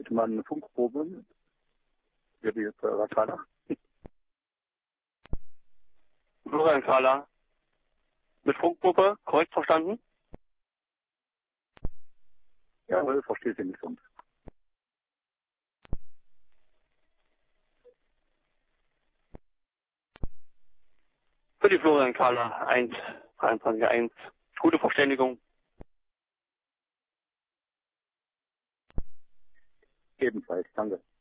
könnte man eine Funkprobe für die Radfahrer. Florian Kahler. Mit Funkgruppe, korrekt verstanden? Ja, verstehe Sie nicht sonst. Für die Florian Kahler 1, 23.1. Gute Verständigung. Ebenfalls, danke.